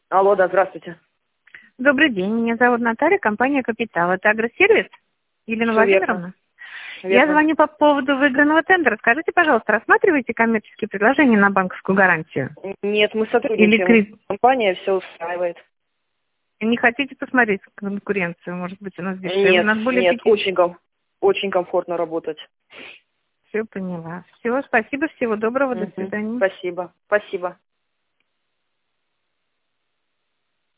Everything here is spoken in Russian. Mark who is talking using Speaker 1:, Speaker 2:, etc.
Speaker 1: Алло, да, здравствуйте.
Speaker 2: Добрый день, меня зовут Наталья, компания «Капитал». Это агросервис? Елена
Speaker 1: Все верно.
Speaker 2: Владимировна? Я звоню по поводу выигранного тендера. Скажите, пожалуйста, рассматриваете коммерческие предложения на банковскую гарантию?
Speaker 1: Нет, мы сотрудничаем.
Speaker 2: Или
Speaker 1: Компания все устраивает.
Speaker 2: не хотите посмотреть конкуренцию? Может быть, у нас дешевле?
Speaker 1: Нет,
Speaker 2: У нас более
Speaker 1: нет,
Speaker 2: 5.
Speaker 1: очень комфортно работать.
Speaker 2: Все поняла. Все, спасибо, всего доброго, до свидания.
Speaker 1: Спасибо.